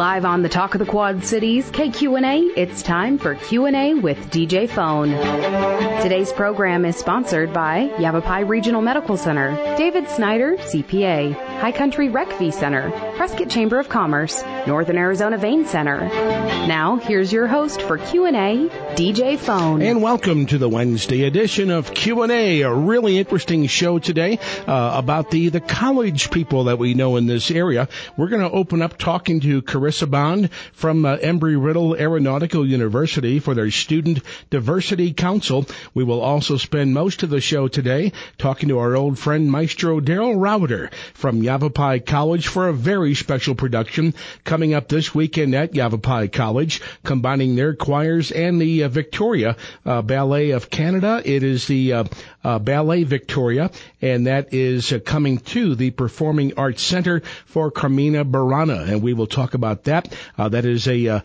Live on the Talk of the Quad Cities, KQNA, it's time for Q&A with DJ Phone. Today's program is sponsored by Yavapai Regional Medical Center, David Snyder, CPA, High Country Rec Fee Center, Prescott Chamber of Commerce, Northern Arizona Vein Center. Now, here's your host for Q&A, DJ Phone. And welcome to the Wednesday edition of Q&A, a really interesting show today about the college people that we know in this area. We're going to open up talking to Carissa Bond from Embry-Riddle Aeronautical University for their Student Diversity Council. We will also spend most of the show today talking to our old friend Maestro Daryl Router from Yavapai College for a very special production coming up this weekend at Yavapai College, combining their choirs and the Victoria Ballet of Canada. It is the Ballet Victoria, and that is coming to the Performing Arts Center for Carmina Burana, and we will talk about that. That is a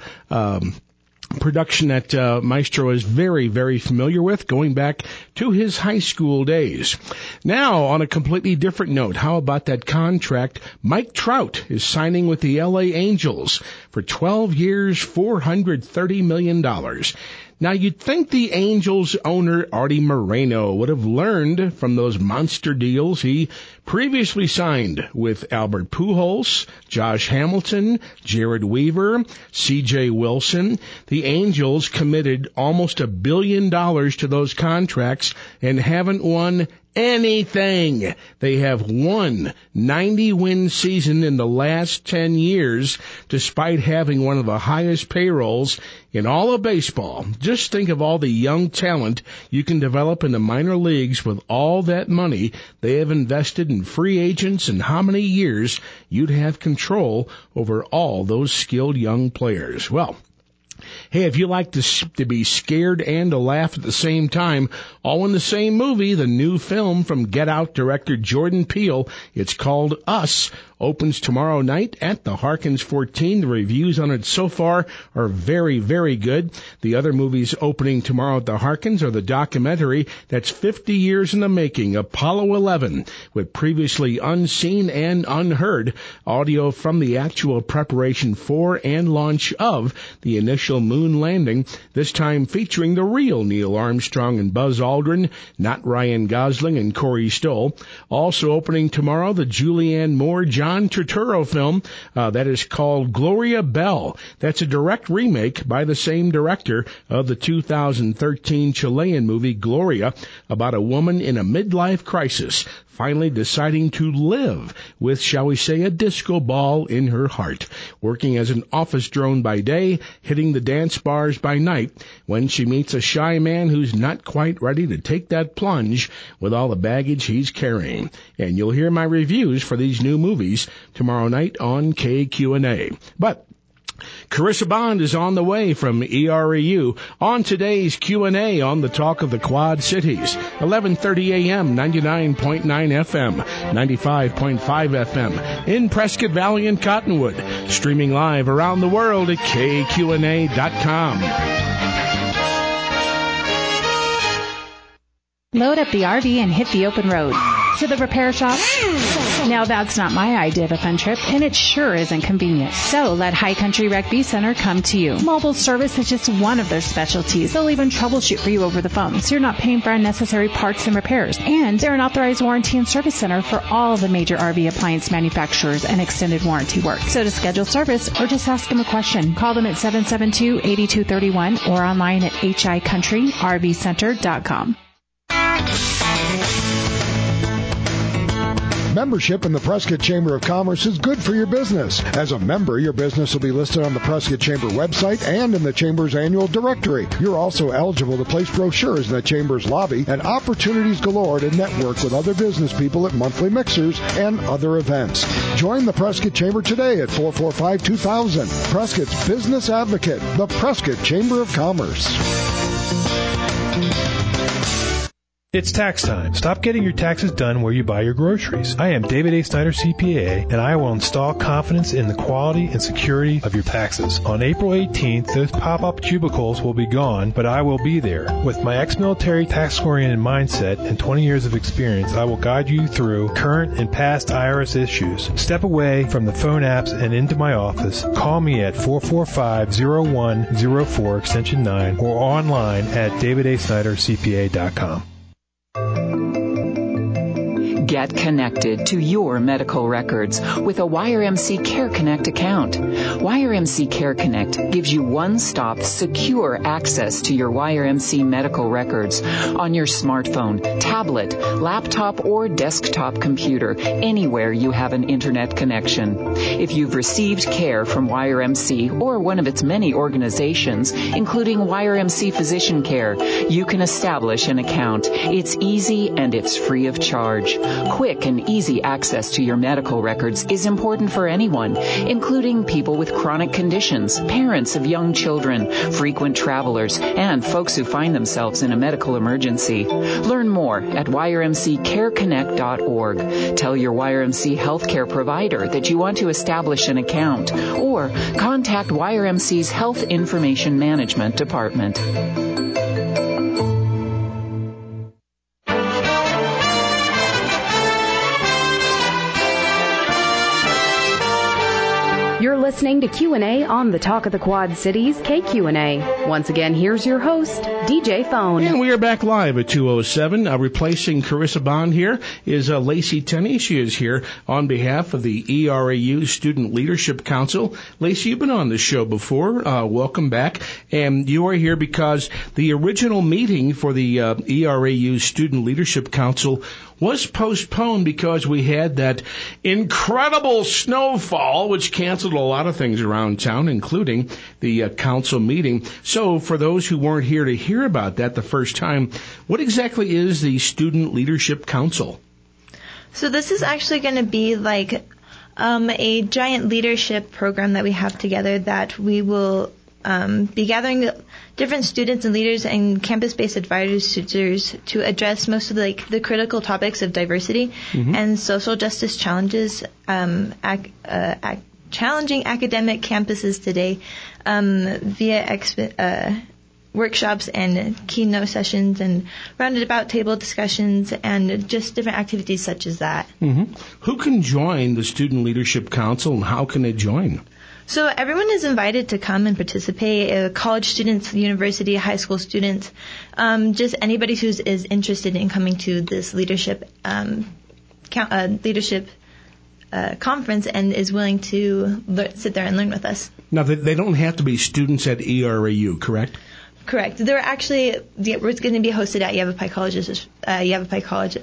production that Maestro is very, very familiar with, going back to his high school days. Now, on a completely different note, how about that contract? Mike Trout is signing with the LA Angels for 12 years, $430 million. Now, you'd think the Angels owner, Artie Moreno, would have learned from those monster deals he previously signed with Albert Pujols, Josh Hamilton, Jared Weaver, C.J. Wilson. The Angels committed almost $1 billion to those contracts and haven't won anything. They have won 90-win season in the last 10 years, despite having one of the highest payrolls in all of baseball. Just think of all the young talent you can develop in the minor leagues with all that money they have invested in free agents, and how many years you'd have control over all those skilled young players. Well, hey, if you like to be scared and to laugh at the same time, all in the same movie, the new film from Get Out director Jordan Peele, it's called Us, opens tomorrow night at the Harkins 14. The reviews on it so far are very, very good. The other movies opening tomorrow at the Harkins are the documentary that's 50 years in the making, Apollo 11, with previously unseen and unheard audio from the actual preparation for and launch of the initial moon landing, this time featuring the real Neil Armstrong and Buzz Aldrin, not Ryan Gosling and Corey Stoll. Also opening tomorrow, the Julianne Moore, John Turturro film that is called Gloria Bell. That's a direct remake by the same director of the 2013 Chilean movie Gloria, about a woman in a midlife crisis finally deciding to live with, shall we say, a disco ball in her heart, working as an office drone by day, hitting the dance bars by night, when she meets a shy man who's not quite ready to take that plunge with all the baggage he's carrying. And you'll hear my reviews for these new movies tomorrow night on KQNA. But Carissa Bond is on the way from EREU on today's Q&A on the Talk of the Quad Cities, 11:30 a.m., 99.9 FM, 95.5 FM, in Prescott Valley and Cottonwood, streaming live around the world at KQNA.com. Load up the RV and hit the open road. To the repair shop? Now that's not my idea of a fun trip, and it sure isn't convenient. So let High Country Rec Fee Center come to you. Mobile service is just one of their specialties. They'll even troubleshoot for you over the phone, so you're not paying for unnecessary parts and repairs. And they're an authorized warranty and service center for all the major RV appliance manufacturers and extended warranty work. So to schedule service or just ask them a question, call them at 772-8231 or online at hicountry.rvcenter.com. Membership in the Prescott Chamber of Commerce is good for your business. As a member, your business will be listed on the Prescott Chamber website and in the Chamber's annual directory. You're also eligible to place brochures in the Chamber's lobby and opportunities galore to network with other business people at monthly mixers and other events. Join the Prescott Chamber today at 445-2000. Prescott's Business Advocate, the Prescott Chamber of Commerce. It's tax time. Stop getting your taxes done where you buy your groceries. I am David A. Snyder, CPA, and I will install confidence in the quality and security of your taxes. On April 18th, those pop-up cubicles will be gone, but I will be there. With my ex-military tax-oriented mindset and 20 years of experience, I will guide you through current and past IRS issues. Step away from the phone apps and into my office. Call me at 445-0104 extension 9 or online at davidasnydercpa.com. Get connected to your medical records with a WireMC Care Connect account. WireMC Care Connect gives you one-stop, secure access to your WireMC medical records on your smartphone, tablet, laptop, or desktop computer, anywhere you have an internet connection. If you've received care from WireMC or one of its many organizations, including WireMC Physician Care, you can establish an account. It's easy and it's free of charge. Quick and easy access to your medical records is important for anyone, including people with chronic conditions, parents of young children, frequent travelers, and folks who find themselves in a medical emergency. Learn more at wiremccareconnect.org. Tell your WireMC healthcare provider that you want to establish an account, or contact WireMC's Health Information Management Department. You're listening to Q&A on the Talk of the Quad Cities, KQNA. Once again, here's your host, DJ Phone. And we are back live at 2:07. Replacing Carissa Bond here is Lacey Tenney. She is here on behalf of the ERAU Student Leadership Council. Lacey, you've been on the show before. Welcome back. And you are here because the original meeting for the ERAU Student Leadership Council was postponed because we had that incredible snowfall, which canceled a lot of things around town, including the council meeting. So for those who weren't here to hear about that the first time, what exactly is the Student Leadership Council? So this is actually going to be like a giant leadership program that we have together that we will be gathering different students and leaders and campus-based advisors to address most of the critical topics of diversity and social justice challenges, challenging academic campuses today via workshops and keynote sessions and roundabout table discussions and just different activities such as that. Who can join the Student Leadership Council and how can they join? So everyone is invited to come and participate, college students, university, high school students, just anybody who is interested in coming to this leadership conference and is willing to sit there and learn with us. Now, they don't have to be students at ERAU, correct? Correct. They're actually, it's going to be hosted at Yavapai College.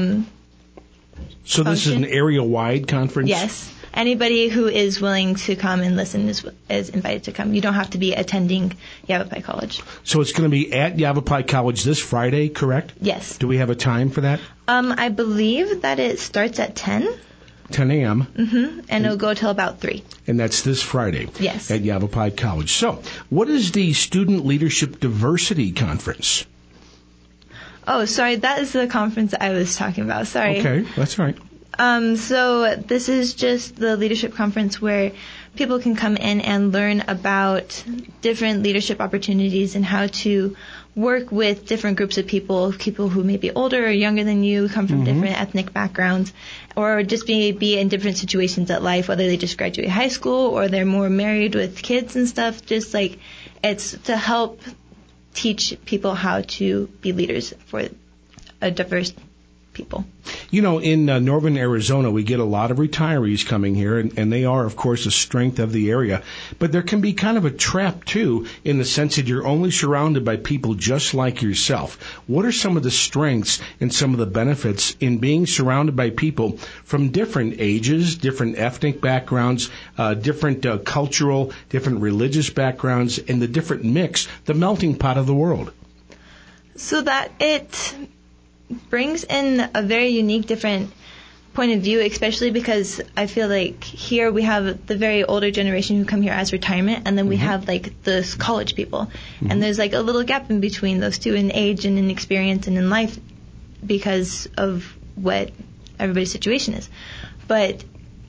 So this is an area-wide conference? Yes. Anybody who is willing to come and listen is invited to come. You don't have to be attending Yavapai College. So it's going to be at Yavapai College this Friday, correct? Yes. Do we have a time for that? I believe that it starts at 10. 10 a.m. And it'll go till about 3. And that's this Friday. Yes. At Yavapai College. So what is the Student Leadership Diversity Conference? Oh, sorry. That is the conference I was talking about. Sorry. Okay. That's all right. So this is just the leadership conference where people can come in and learn about different leadership opportunities and how to work with different groups of people who may be older or younger than you, come from different ethnic backgrounds, or just be in different situations at life, whether they just graduate high school or they're more married with kids and stuff. Just like it's to help teach people how to be leaders for a diverse people. You know, in northern Arizona, we get a lot of retirees coming here, and they are, of course, a strength of the area. But there can be kind of a trap, too, in the sense that you're only surrounded by people just like yourself. What are some of the strengths and some of the benefits in being surrounded by people from different ages, different ethnic backgrounds, different cultural, different religious backgrounds, and the different mix, the melting pot of the world? So that it brings in a very unique, different point of view, especially because I feel like here we have the very older generation who come here as retirement, and then we have like the college people. And there's like a little gap in between those two in age and in experience and in life because of what everybody's situation is. But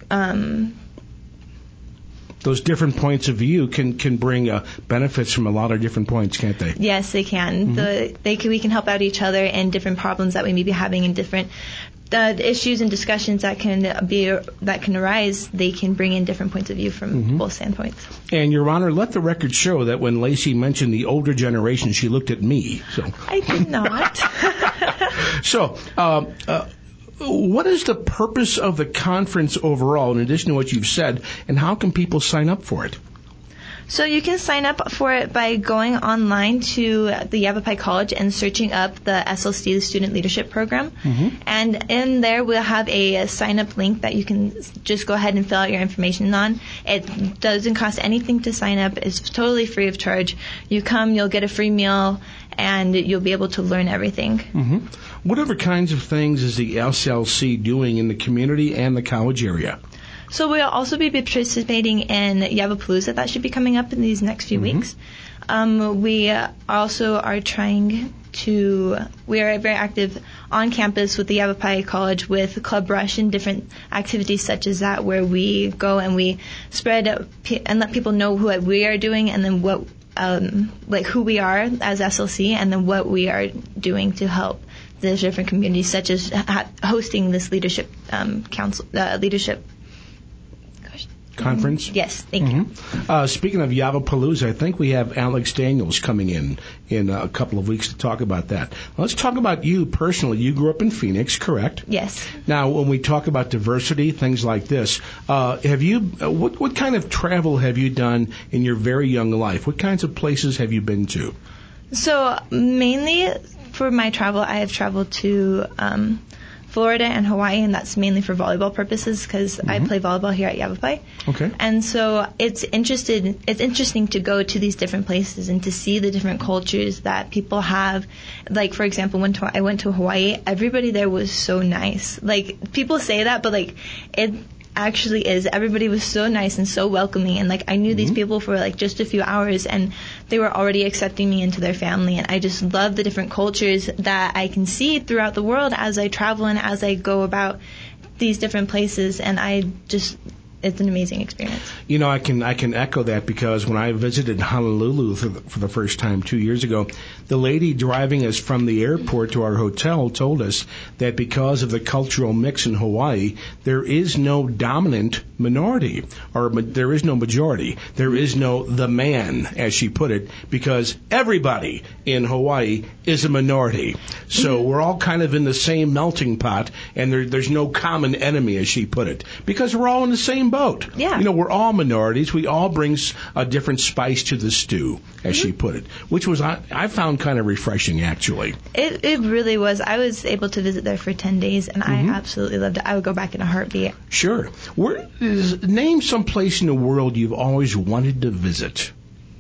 those different points of view can bring benefits from a lot of different points, can't they? Yes, they can. We can help out each other in different problems that we may be having in different issues and discussions that can arise. They can bring in different points of view from both standpoints. And Your Honor, let the record show that when Lacey mentioned the older generation, she looked at me. So I did not. So, what is the purpose of the conference overall, in addition to what you've said, and how can people sign up for it? So you can sign up for it by going online to the Yavapai College and searching up the SLC, the Student Leadership Program. And in there we'll have a sign-up link that you can just go ahead and fill out your information on. It doesn't cost anything to sign up. It's totally free of charge. You come, you'll get a free meal, and you'll be able to learn everything. Whatever kinds of things is the SLC doing in the community and the college area? So we'll also be participating in Yavapalooza. That should be coming up in these next few weeks. We also are we are very active on campus with the Yavapai College with Club Rush and different activities such as that, where we go and we spread and let people know what we are doing, and then what who we are as SLC, and then what we are doing to help the different communities, such as hosting this leadership conference? Yes, thank you. Speaking of Yavapalooza, I think we have Alex Daniels coming in a couple of weeks to talk about that. Let's talk about you personally. You grew up in Phoenix, correct? Yes. Now, when we talk about diversity, things like this, what kind of travel have you done in your very young life? What kinds of places have you been to? So mainly for my travel, I have traveled to Florida and Hawaii, and that's mainly for volleyball purposes because I play volleyball here at Yavapai. Okay. And so it's interesting to go to these different places and to see the different cultures that people have. Like, for example, when I went to Hawaii, everybody there was so nice. Like, people say that, but like it actually is. Everybody was so nice and so welcoming, and like I knew these people for like just a few hours, and they were already accepting me into their family. And I just love the different cultures that I can see throughout the world as I travel and as I go about these different places, and it's an amazing experience. You know, I can echo that, because when I visited Honolulu for the first time 2 years ago, the lady driving us from the airport to our hotel told us that because of the cultural mix in Hawaii, there is no dominant minority, or there is no majority. There is no the man, as she put it, because everybody in Hawaii is a minority. So we're all kind of in the same melting pot, and there's no common enemy, as she put it, because we're all in the same boat. Yeah. You know, we're all minorities. We all bring a different spice to the stew, as she put it, which was I found kind of refreshing, actually. It really was. I was able to visit there for 10 days, and I absolutely loved it. I would go back in a heartbeat. Sure. Name some place in the world you've always wanted to visit.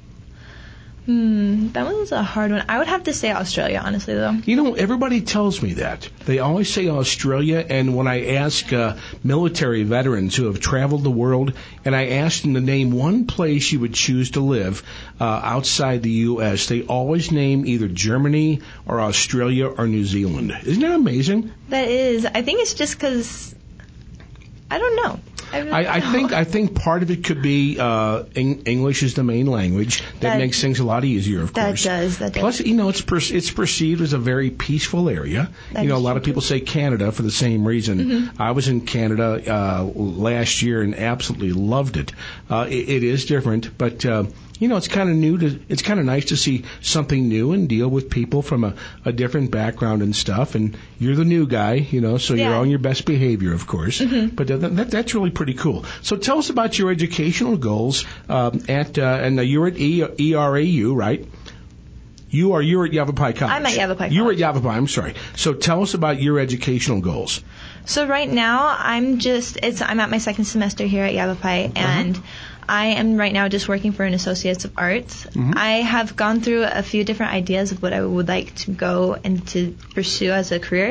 That one's a hard one. I would have to say Australia, honestly, though. You know, everybody tells me that. They always say Australia, and when I ask military veterans who have traveled the world, and I ask them to name one place you would choose to live outside the U.S., they always name either Germany or Australia or New Zealand. Isn't that amazing? That is. I think it's just because, I don't know. I think part of it could be English is the main language. That makes things a lot easier, of course. That does. Plus, you know, it's perceived as a very peaceful area. You know, a lot of people say Canada for the same reason. I was in Canada last year and absolutely loved it. It is different, but you know, it's kind of nice to see something new and deal with people from a different background and stuff. And you're the new guy, you know, so you're on your best behavior, of course. But that's really pretty cool. So tell us about your educational goals and you're at ERAU, right? You're at Yavapai College. I'm at Yavapai College. You're at Yavapai, I'm sorry. So tell us about your educational goals. So right now, I'm at my second semester here at Yavapai, and I am right now just working for an Associates of Arts. I have gone through a few different ideas of what I would like to go and to pursue as a career.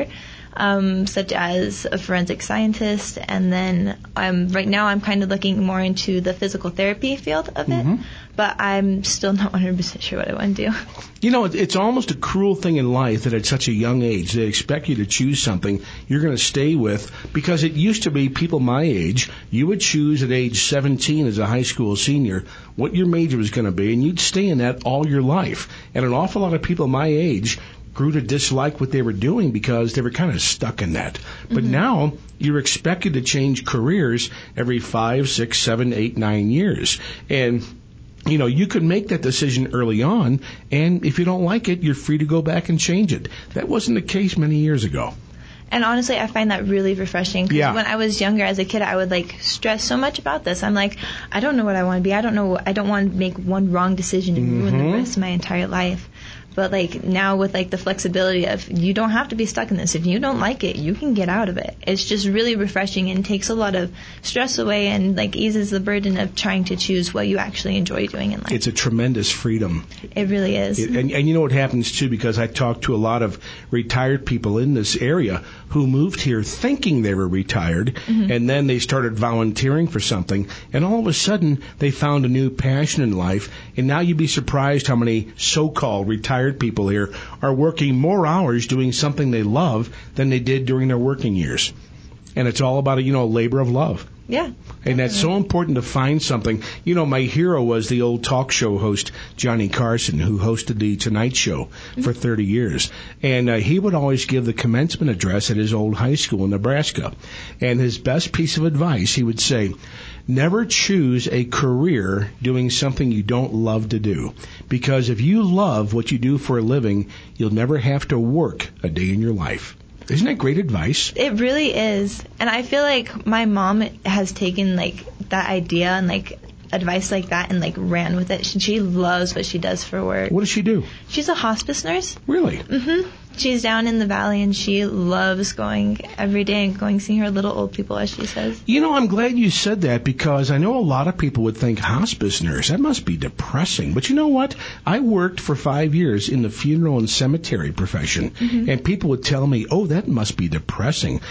such as a forensic scientist. And then right now I'm kind of looking more into the physical therapy field of it, but I'm still not 100% sure what I want to do. You know, it's almost a cruel thing in life that at such a young age they expect you to choose something you're going to stay with, because it used to be people my age, you would choose at age 17 as a high school senior what your major was going to be, and you'd stay in that all your life. And an awful lot of people my age grew to dislike what they were doing because they were kind of stuck in that. But now you're expected to change careers every 5, 6, 7, 8, 9 years. And you know, you could make that decision early on, and if you don't like it, you're free to go back and change it. That wasn't the case many years ago. And honestly, I find that really refreshing. Because when I was younger as a kid, I would stress so much about this. I'm like, I don't know what I want to be. I don't want to make one wrong decision and ruin the rest of my entire life. But now with the flexibility of you don't have to be stuck in this. If you don't like it, you can get out of it. It's just really refreshing and takes a lot of stress away and eases the burden of trying to choose what you actually enjoy doing in life. It's a tremendous freedom. It really is. And you know what happens too, because I talked to a lot of retired people in this area who moved here thinking they were retired, and then they started volunteering for something, and all of a sudden they found a new passion in life. And now you'd be surprised how many so-called retired people here are working more hours doing something they love than they did during their working years. And it's all about a labor of love. Yeah. And that's so important to find something. You know, my hero was the old talk show host, Johnny Carson, who hosted the Tonight Show for 30 years. And he would always give the commencement address at his old high school in Nebraska. And his best piece of advice, he would say, never choose a career doing something you don't love to do. Because if you love what you do for a living, you'll never have to work a day in your life. Isn't that great advice? It really is. And I feel like my mom has taken that idea and advice like that and ran with it. She loves what she does for work. What does she do? She's a hospice nurse. Really? She's down in the valley and she loves going every day and seeing her little old people, as she says. You know, I'm glad you said that, because I know a lot of people would think hospice nurse, that must be depressing. But you know what? I worked for 5 years in the funeral and cemetery profession, and people would tell me, oh, that must be depressing.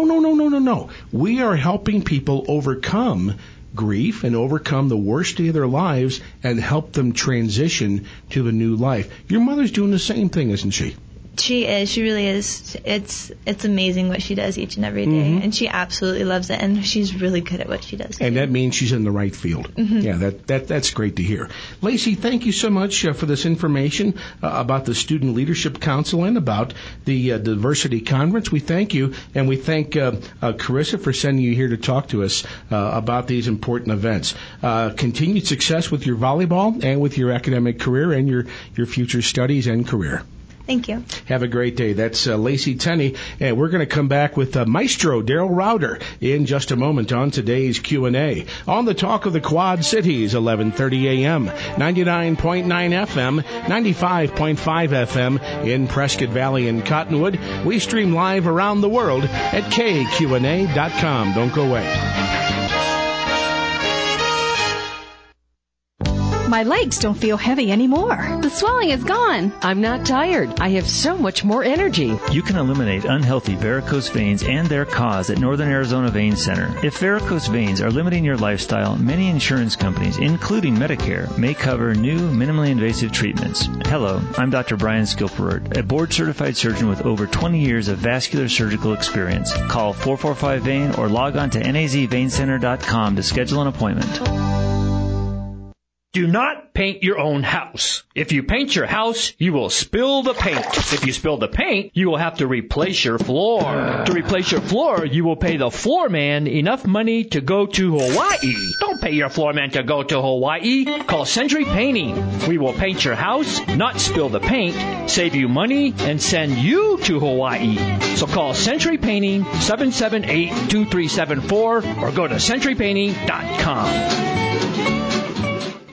No. We are helping people overcome grief and overcome the worst day of their lives and help them transition to a new life. Your mother's doing the same thing, isn't she? She is. She really is. It's amazing what she does each and every day, and she absolutely loves it, and she's really good at what she does. And that means she's in the right field. Yeah, that's great to hear. Lacey, thank you so much for this information about the Student Leadership Council and about the Diversity Conference. We thank you, and we thank Carissa for sending you here to talk to us about these important events. Continued success with your volleyball and with your academic career and your future studies and career. Thank you. Have a great day. That's Lacey Tenney, and we're going to come back with Maestro Daryl Rauder in just a moment on today's Q&A on the Talk of the Quad Cities, 11:30 a.m., 99.9 FM, 95.5 FM in Prescott Valley and Cottonwood. We stream live around the world at kqna.com. Don't go away. My legs don't feel heavy anymore. The swelling is gone. I'm not tired. I have so much more energy. You can eliminate unhealthy varicose veins and their cause at Northern Arizona Vein Center. If varicose veins are limiting your lifestyle, many insurance companies, including Medicare, may cover new minimally invasive treatments. Hello, I'm Dr. Brian Skilperud, a board-certified surgeon with over 20 years of vascular surgical experience. Call 445-VEIN or log on to nazveincenter.com to schedule an appointment. Do not paint your own house. If you paint your house, you will spill the paint. If you spill the paint, you will have to replace your floor. To replace your floor, you will pay the floor man enough money to go to Hawaii. Don't pay your floor man to go to Hawaii. Call Century Painting. We will paint your house, not spill the paint, save you money, and send you to Hawaii. So call Century Painting, 778-2374, or go to centurypainting.com.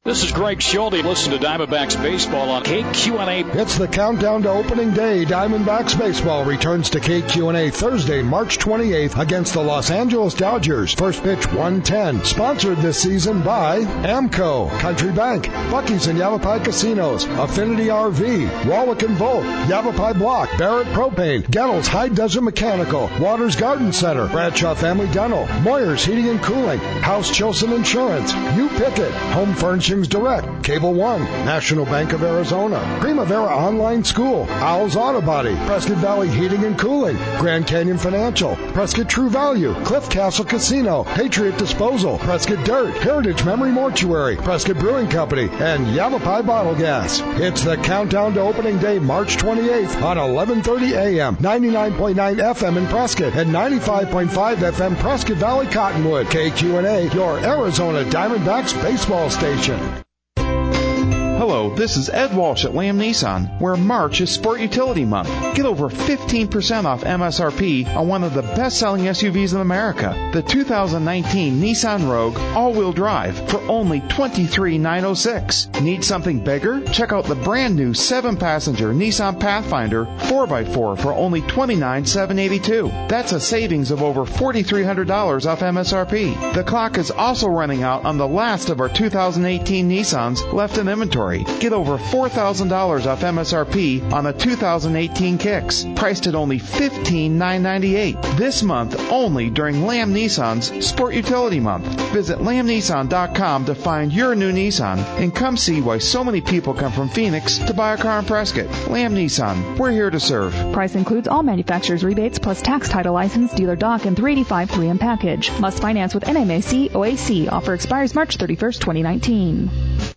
This is Greg Schulte. Listen to Diamondbacks Baseball on KQNA. It's the countdown to opening day. Diamondbacks Baseball returns to KQNA Thursday, March 28th against the Los Angeles Dodgers. First pitch 1:10. Sponsored this season by AMCO, Country Bank, Buc-ee's and Yavapai Casinos, Affinity RV, Wallach & Volk, Yavapai Block, Barrett Propane, Gettles High Desert Mechanical, Waters Garden Center, Bradshaw Family Dental, Moyer's Heating and Cooling, House Chilson Insurance, U Pickett, Home Furnishings Direct, Cable One, National Bank of Arizona, Primavera Online School, Owl's Auto Body, Prescott Valley Heating and Cooling, Grand Canyon Financial, Prescott True Value, Cliff Castle Casino, Patriot Disposal, Prescott Dirt, Heritage Memory Mortuary, Prescott Brewing Company, and Yavapai Bottle Gas. It's the countdown to opening day, March 28th on 11:30 a.m., 99.9 FM in Prescott, and 95.5 FM Prescott Valley Cottonwood. KQNA, your Arizona Diamondbacks baseball station. Hello, this is Ed Walsh at Lamb Nissan, where March is Sport Utility Month. Get over 15% off MSRP on one of the best-selling SUVs in America, the 2019 Nissan Rogue all-wheel drive for only $23,906. Need something bigger? Check out the brand-new 7-passenger Nissan Pathfinder 4x4 for only $29,782. That's a savings of over $4,300 off MSRP. The clock is also running out on the last of our 2018 Nissans left in inventory. Get over $4,000 off MSRP on the 2018 Kicks, priced at only $15,998. This month only during Lamb Nissan's Sport Utility Month. Visit lambnissan.com to find your new Nissan and come see why so many people come from Phoenix to buy a car in Prescott. Lamb Nissan, we're here to serve. Price includes all manufacturer's rebates plus tax, title, license, dealer doc, and 385 3M package. Must finance with NMAC OAC. Offer expires March 31st, 2019.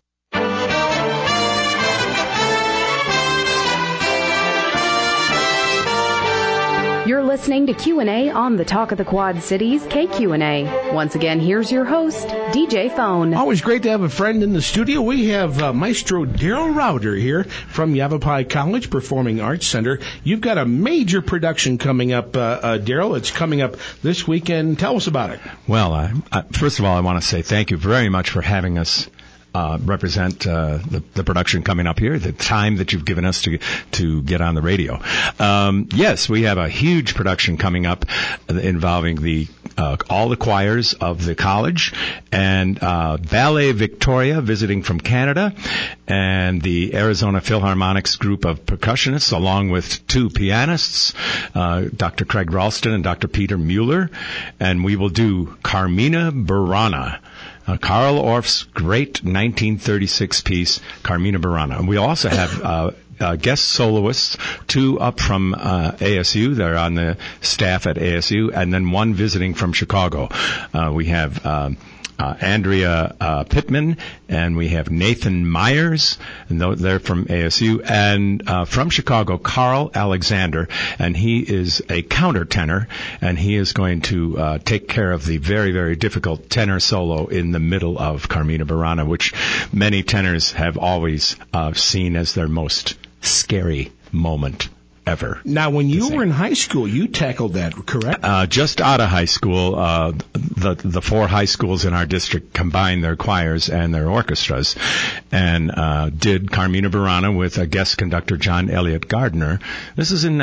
You're listening to Q&A on the Talk of the Quad Cities, KQNA. Once again, here's your host, DJ Phone. Always great to have a friend in the studio. We have Maestro Daryl Rauter here from Yavapai College Performing Arts Center. You've got a major production coming up, Daryl. It's coming up this weekend. Tell us about it. Well, first of all, I want to say thank you very much for having us represent the production coming up here, the time that you've given us to get on the radio. Yes, we have a huge production coming up involving all the choirs of the college and Ballet Victoria visiting from Canada and the Arizona Philharmonic's group of percussionists along with 2 pianists, Dr. Craig Ralston and Dr. Peter Mueller, and we will do Carmina Burana. Carl Orff's great 1936 piece, Carmina Burana. And we also have guest soloists, 2 up from ASU. They're on the staff at ASU, and then 1 visiting from Chicago. We have Andrea Pittman, and we have Nathan Myers, and they're from ASU, and from Chicago, Carl Alexander, and he is a countertenor, and he is going to take care of the very, very difficult tenor solo in the middle of Carmina Burana, which many tenors have always seen as their most scary moment ever. Now, when you were in high school, you tackled that, correct? Just out of high school, the 4 high schools in our district combined their choirs and their orchestras and did Carmina Burana with a guest conductor, John Elliott Gardner. This is in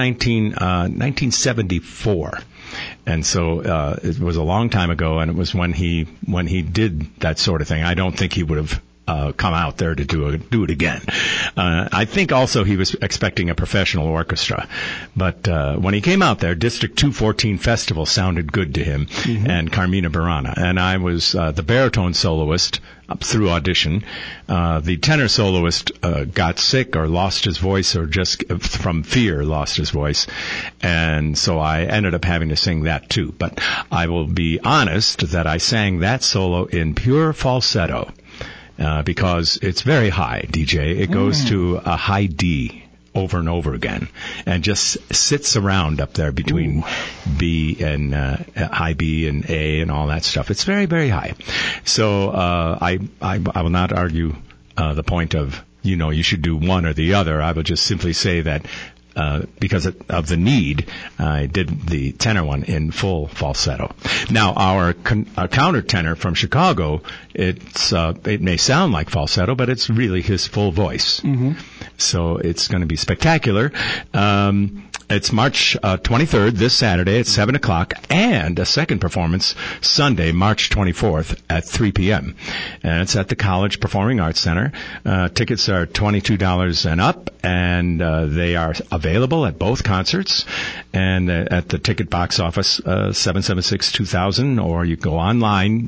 1974. And so it was a long time ago, and it was when he did that sort of thing. I don't think he would have come out there to do it again. I think also he was expecting a professional orchestra. But when he came out there, District 214 Festival sounded good to him, and Carmina Burana. And I was the baritone soloist through audition. The tenor soloist got sick or lost his voice or just from fear lost his voice. And so I ended up having to sing that too. But I will be honest that I sang that solo in pure falsetto. Because it's very high, DJ. It goes to a high D over and over again and just sits around up there between B and high B and A and all that stuff. It's very, very high. So I will not argue the point of, you should do one or the other. I will just simply say that because of the need, I did the tenor one in full falsetto. Now, our countertenor from Chicago, it may sound like falsetto, but it's really his full voice. Mm-hmm. So it's going to be spectacular. It's March 23rd, this Saturday at 7 o'clock, and a second performance Sunday, March 24th at 3 p.m. And it's at the College Performing Arts Center. Tickets are $22 and up, and they are available at both concerts and at the ticket box office 776-2000, or you go online,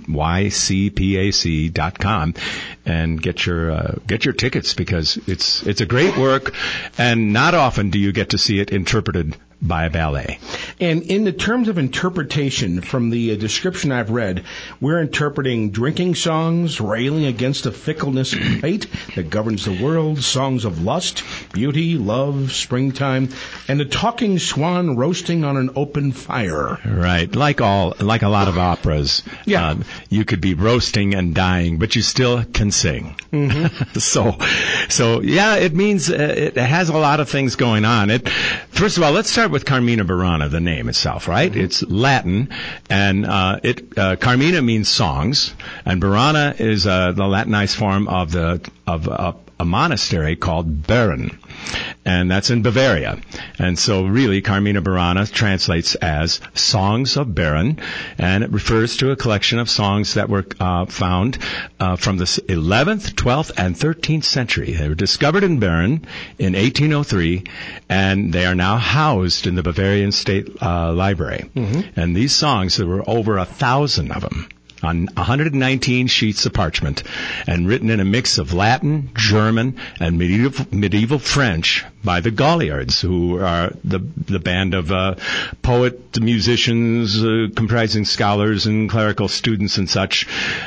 ycpac.com, and get your tickets, because it's a great work, and not often do you get to see it interpreted by a ballet. And in the terms of interpretation, from the description I've read, we're interpreting drinking songs, railing against the fickleness of fate that governs the world, songs of lust, beauty, love, springtime, and the talking swan roasting on an open fire. Right, like a lot of operas. Yeah. You could be roasting and dying, but you still can sing. Mm-hmm. So yeah, it means it has a lot of things going on. First of all, let's start with Carmina Burana, the name itself, right? Mm-hmm. It's Latin, and Carmina means songs, and Burana is the Latinized form of a monastery called Bern, and that's in Bavaria. And so really, Carmina Burana translates as Songs of Bern, and it refers to a collection of songs that were found from the 11th, 12th, and 13th century. They were discovered in Bern in 1803, and they are now housed in the Bavarian State Library. Mm-hmm. And these songs, there were over 1,000 of them, on 119 sheets of parchment, and written in a mix of Latin, German, and medieval French by the Galliards, who are the band of poet musicians comprising scholars and clerical students and such.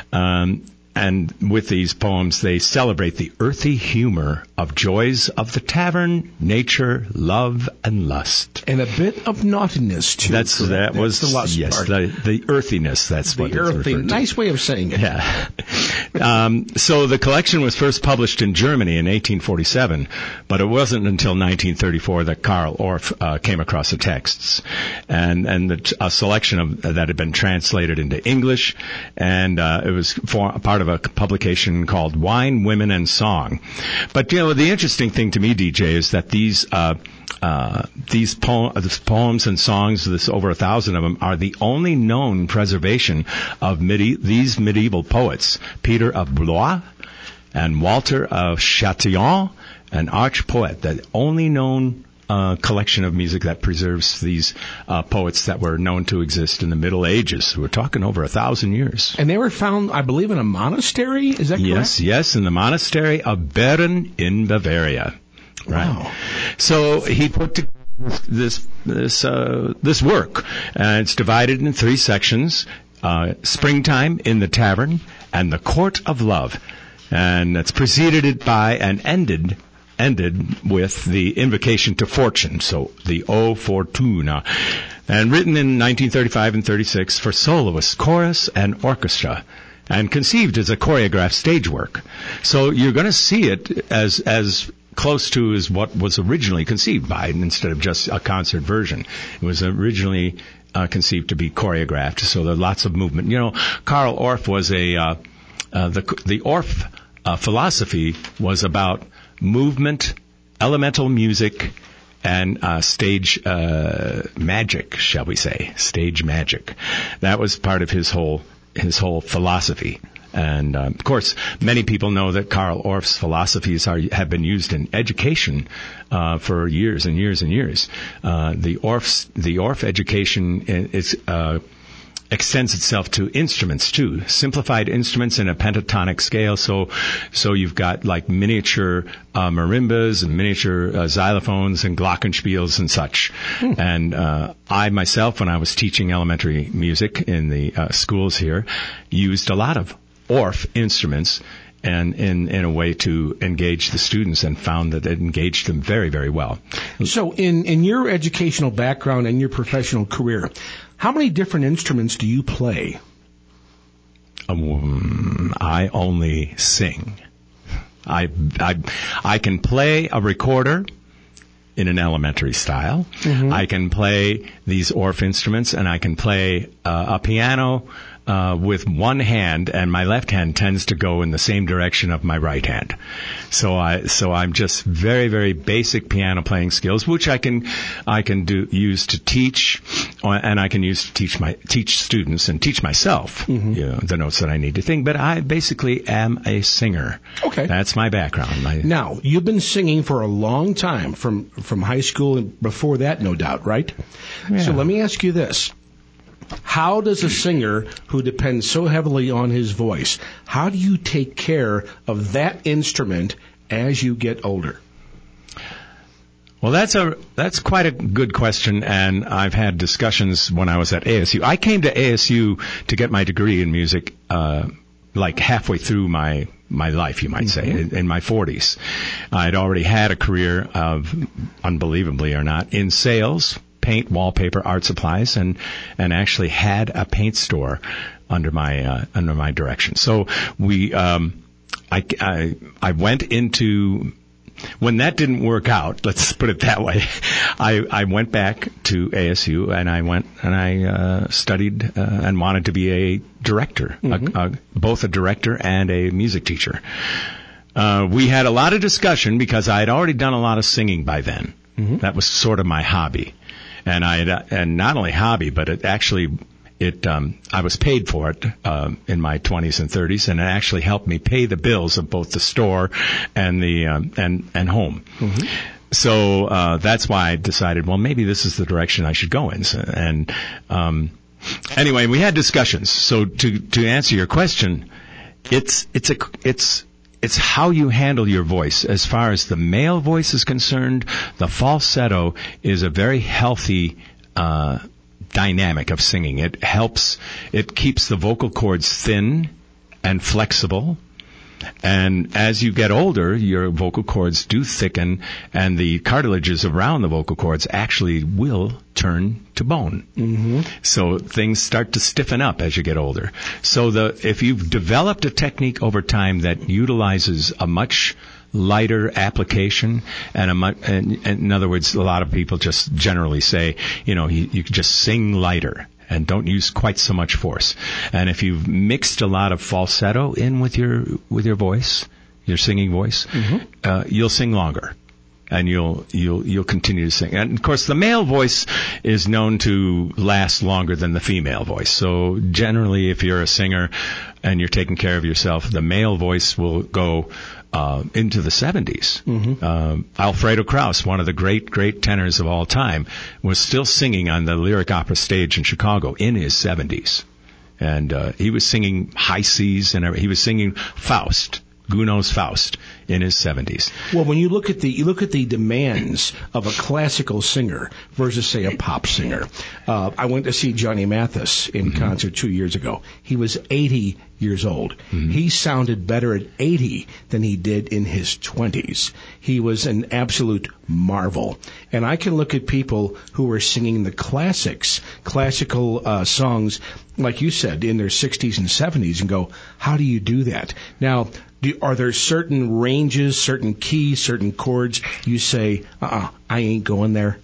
And with these poems, they celebrate the earthy humor of joys of the tavern, nature, love, and lust. And a bit of naughtiness, too. That's the lust part. The earthiness, that's what it's referred to. Nice way of saying it. Yeah. So the collection was first published in Germany in 1847, but it wasn't until 1934 that Karl Orff came across the texts. And a selection that had been translated into English, and it was part of a publication called Wine, Women, and Song. But, the interesting thing to me, DJ, is that these poems and songs, this over 1,000 of them, are the only known preservation of these medieval poets, Peter of Blois and Walter of Châtillon, an arch poet, the only known collection of music that preserves these poets that were known to exist in the Middle Ages. We're talking over 1,000 years. And they were found, I believe, in a monastery? Is that correct? Yes, in the monastery of Bern in Bavaria. Right. Wow. So he put together this work, and it's divided in 3 sections: Springtime in the Tavern and the Court of Love, and it's preceded by and ended with the invocation to fortune, so the O Fortuna, and written in 1935 and 36 for soloist, chorus, and orchestra, and conceived as a choreographed stage work. So you're going to see it as close to as what was originally conceived by it, instead of just a concert version. It was originally conceived to be choreographed, so there are lots of movement. Karl Orff was the Orff philosophy was about movement, elemental music, and stage magic, shall we say, stage magic. That was part of his whole philosophy. And of course, many people know that Karl Orff's philosophies have been used in education for years and years and years. The Orff education extends itself to instruments too, simplified instruments in a pentatonic scale. So you've got like miniature marimbas and miniature xylophones and glockenspiels and such. And I myself, when I was teaching elementary music in the schools here, used a lot of Orff instruments, and in a way to engage the students, and found that it engaged them very, very well. So in your educational background and your professional career, how many different instruments do you play? I only sing. I can play a recorder, in an elementary style. Mm-hmm. I can play these Orff instruments, and I can play a piano with one hand, and my left hand tends to go in the same direction of my right hand. So I'm just very, very basic piano playing skills, which I can use to teach, and I can use to teach students and teach myself, mm-hmm. The notes that I need to think. But I basically am a singer. Okay, that's my background. Now, you've been singing for a long time, from high school and before that, no doubt, right? Yeah. So let me ask you this. How does a singer who depends so heavily on his voice, how do you take care of that instrument as you get older? Well, that's quite a good question, and I've had discussions when I was at ASU. I came to ASU to get my degree in music, like halfway through my life, you might say, in my 40s. I'd already had a career of, unbelievably or not, in sales, paint, wallpaper, art supplies, and actually had a paint store under my direction. So I went into, when that didn't work out, let's put it that way, I went back to ASU and I studied and wanted to be a director, mm-hmm. Both a director and a music teacher. We had a lot of discussion because I had already done a lot of singing by then. Mm-hmm. That was sort of my hobby. And and not only hobby, but I was paid for it in my 20s and 30s, and it actually helped me pay the bills of both the store and the and home. Mm-hmm. So that's why I decided, well, maybe this is the direction I should go in. And anyway, we had discussions. So to answer your question, it's how you handle your voice. As far as the male voice is concerned, the falsetto is a very healthy dynamic of singing. It keeps the vocal cords thin and flexible. And as you get older, your vocal cords do thicken, and the cartilages around the vocal cords actually will turn to bone. Mm-hmm. So things start to stiffen up as you get older. So if you've developed a technique over time that utilizes a much lighter application, and in other words, a lot of people just generally say, you can just sing lighter and don't use quite so much force. And if you've mixed a lot of falsetto in with your voice, your singing voice, mm-hmm. You'll sing longer, and you'll continue to sing. And of course, the male voice is known to last longer than the female voice. So generally, if you're a singer and you're taking care of yourself, the male voice will go into the 70s. Mm-hmm. Alfredo Kraus, one of the great tenors of all time, was still singing on the Lyric Opera stage in Chicago in his 70s. And he was singing High Seas, and he was singing Faust, Gounod's Faust, in his 70s. Well, when you look at the demands of a classical singer versus, say, a pop singer, I went to see Johnny Mathis in mm-hmm. concert 2 years ago. He was 80 years old. Mm-hmm. He sounded better at 80 than he did in his 20s. He was an absolute marvel. And I can look at people who were singing the classical songs, like you said, in their 60s and 70s, and go, how do you do that? Now, are there certain ranges, certain keys, certain chords you say, I ain't going there?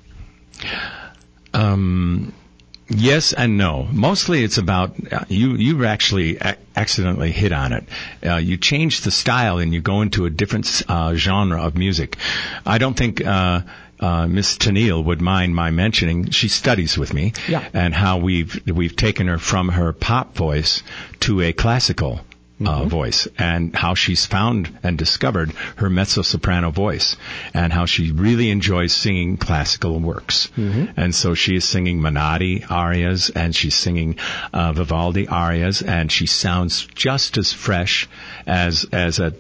Yes and no. Mostly it's about, you actually accidentally hit on it. You change the style and you go into a different genre of music. I don't think Miss Tennille would mind my mentioning, she studies with me, yeah. And how we've taken her from her pop voice to a classical voice, and how she's found and discovered her mezzo-soprano voice, and how she really enjoys singing classical works. Mm-hmm. And so she is singing Menotti arias, and she's singing Vivaldi arias, and she sounds just as fresh as a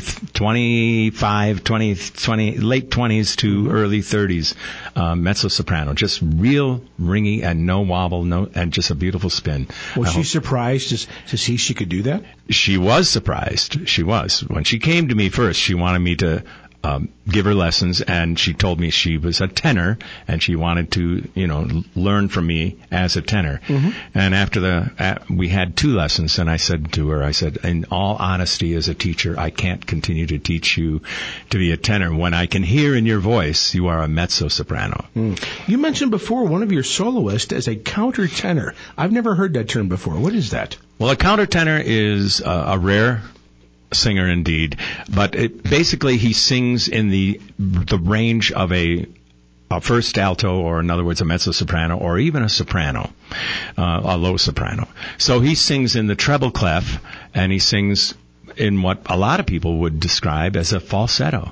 25, 20, late 20s to early 30s mezzo-soprano. Just real ringy and no wobble, and just a beautiful spin. Was she surprised to see she could do that? She was surprised. She was. When she came to me first, she wanted me to give her lessons, and she told me she was a tenor and she wanted to, learn from me as a tenor. Mm-hmm. And after we had 2 lessons, and I said to her, in all honesty, as a teacher, I can't continue to teach you to be a tenor when I can hear in your voice you are a mezzo-soprano. Mm. You mentioned before one of your soloists as a countertenor. I've never heard that term before. What is that? Well, a countertenor is a rare singer indeed, but basically he sings in the range of a first alto, or in other words a mezzo-soprano, or even a soprano, a low soprano. So he sings in the treble clef, and he sings in what a lot of people would describe as a falsetto.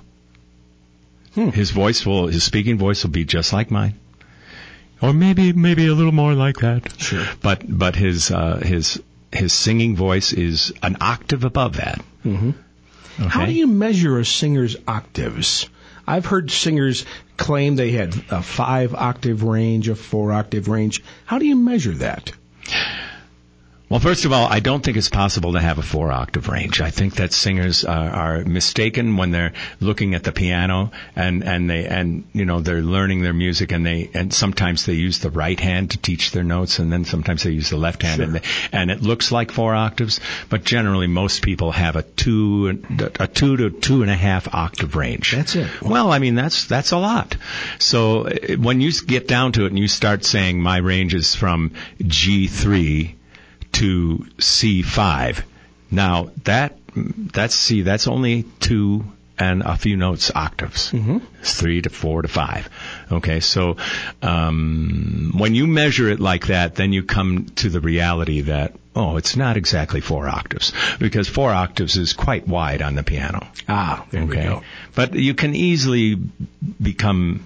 His speaking voice will be just like mine, or maybe a little more like that. Sure. But his singing voice is an octave above that. Mm-hmm. Okay. How do you measure a singer's octaves? I've heard singers claim they had a 5-octave range, a 4-octave range. How do you measure that? Well, first of all, I don't think it's possible to have a 4-octave range. I think that singers are mistaken when they're looking at the piano and they're learning their music, and sometimes they use the right hand to teach their notes, and then sometimes they use the left hand, sure. and it looks like 4 octaves, but generally most people have a 2 to 2.5 octave range. That's it. Well, I mean that's a lot. So when you get down to it and you start saying my range is from G3 to C5. Now that's only 2 and a few notes octaves. Mm-hmm. It's 3 to 4 to 5. Okay, so when you measure it like that, then you come to the reality that it's not exactly 4 octaves, because 4 octaves is quite wide on the piano. There we go. But you can easily become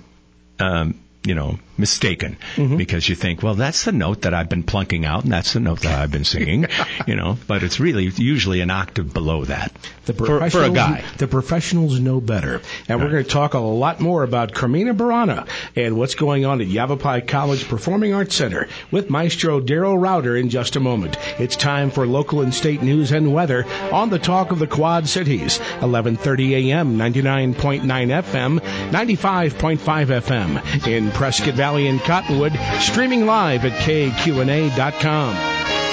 mistaken, mm-hmm. because you think, well, that's the note that I've been plunking out, and that's the note that I've been singing, but it's really usually an octave below that. For a guy. The professionals know better. And we're going to talk a lot more about Carmina Burana and what's going on at Yavapai College Performing Arts Center with Maestro Daryl Rauter in just a moment. It's time for local and state news and weather on the Talk of the Quad Cities, 11:30 a.m., 99.9 FM, 95.5 FM in Prescott Valley and Cottonwood, streaming live at KQNA.com.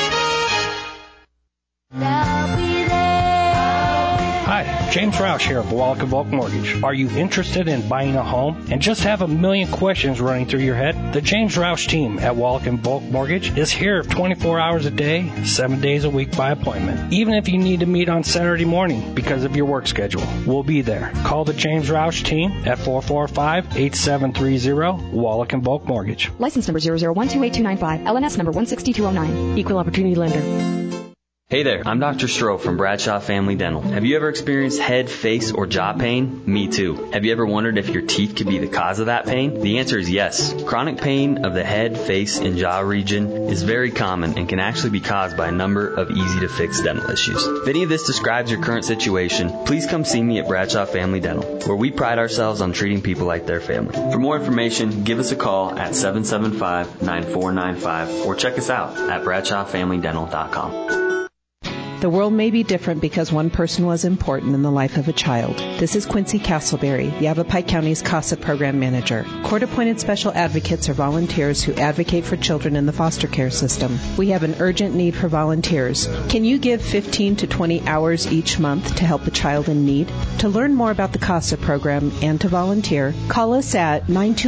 Hi, James Roush here of Wallach & Volk Mortgage. Are you interested in buying a home and just have a million questions running through your head? The James Roush team at Wallach & Volk Mortgage is here 24 hours a day, 7 days a week by appointment. Even if you need to meet on Saturday morning because of your work schedule, we'll be there. Call the James Roush team at 445-8730, Wallach & Volk Mortgage. License number 0012825, LNS number 16209, Equal Opportunity Lender. Hey there, I'm Dr. Stroh from Bradshaw Family Dental. Have you ever experienced head, face, or jaw pain? Me too. Have you ever wondered if your teeth could be the cause of that pain? The answer is yes. Chronic pain of the head, face, and jaw region is very common and can actually be caused by a number of easy-to-fix dental issues. If any of this describes your current situation, please come see me at Bradshaw Family Dental, where we pride ourselves on treating people like their family. For more information, give us a call at 775-9495 or check us out at bradshawfamilydental.com. The world may be different because one person was important in the life of a child. This is Quincy Castleberry, Yavapai County's CASA Program Manager. Court-appointed special advocates are volunteers who advocate for children in the foster care system. We have an urgent need for volunteers. Can you give 15 to 20 hours each month to help a child in need? To learn more about the CASA program and to volunteer, call us at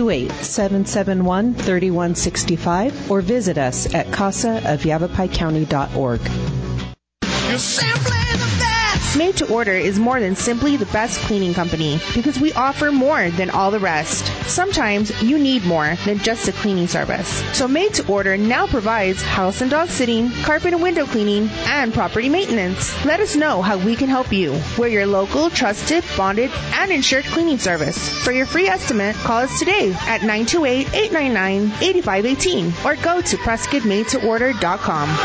928-771-3165 or visit us at casaofyavapaicounty.org. You're simply the best. Made to Order is more than simply the best cleaning company because we offer more than all the rest. Sometimes you need more than just a cleaning service. So Made to Order now provides house and dog sitting, carpet and window cleaning, and property maintenance. Let us know how we can help you. We're your local, trusted, bonded, and insured cleaning service. For your free estimate, call us today at 928-899-8518 or go to PrescottMadeToOrder.com.